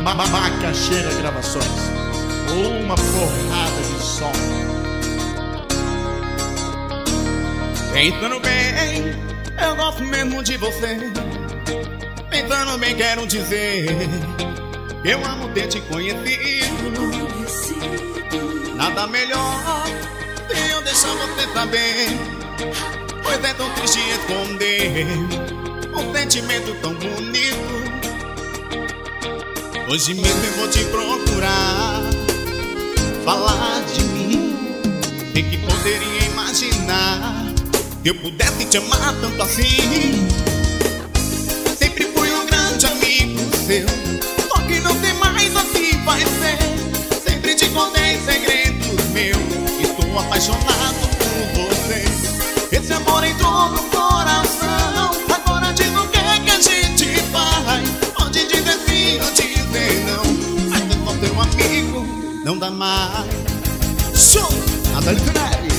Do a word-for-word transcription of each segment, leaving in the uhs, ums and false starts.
Macaxeira Gravações, uma porrada de som. Pensando bem, eu gosto mesmo de você. Pensando bem, quero dizer que eu amo ter te conhecido. Nada melhor se eu deixar você saber, pois é tão triste esconder um sentimento tão bonito. Hoje mesmo eu vou te procurar, falar de mim. E que poderia imaginar que eu pudesse te amar tanto assim. Sempre fui um grande amigo seu, só que não tem mais assim vai ser. Sempre te contei segredos meus, estou apaixonado por você. Esse amor entrou no coração, agora diz o que é que a gente faz. Pode dizer sim ou dizer não, mas eu sou teu amigo, não dá mais. Show! Natália Canelli.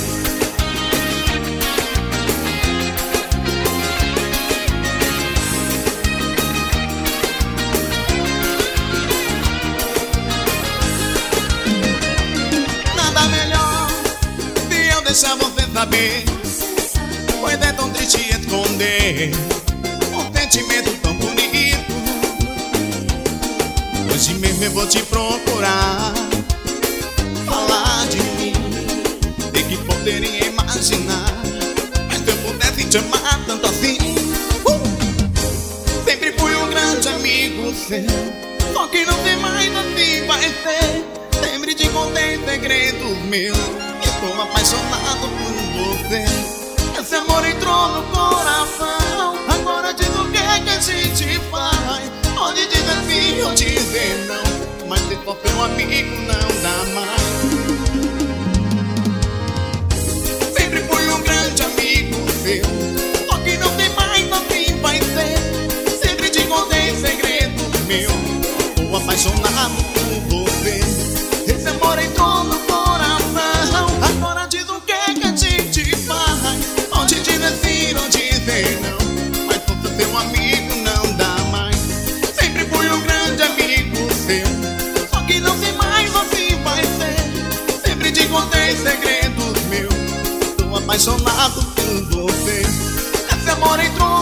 Nada melhor se eu deixar você saber, pois é tão triste esconder um sentimento tão bonito. Hoje mesmo eu vou te procurar, falar de mim. E que poderia imaginar, mas se eu pudesse te amar tanto assim. uh! Sempre fui um grande amigo seu, só que não tem mais assim vai ser. Sempre te contei segredos meus, estou apaixonado por você. Esse amor entrou no coração, agora diz o que é que a gente faz. Pode dizer sim ou dizer não, mas se for teu amigo não dá mais. Sempre fui um grande amigo seu, só que não tem mais assim vai ser. Sempre te contei segredos meus, estou apaixonado por você. Esse amor entrou no coração, agora diz o que é que a gente faz. Pode dizer sim ou dizer não, mas se for teu amigo não dá mais. Sempre fui um grande amigo seu, só que não tem mais assim vai ser. Sempre te contei segredos meus, estou apaixonado por você. Esse amor entrou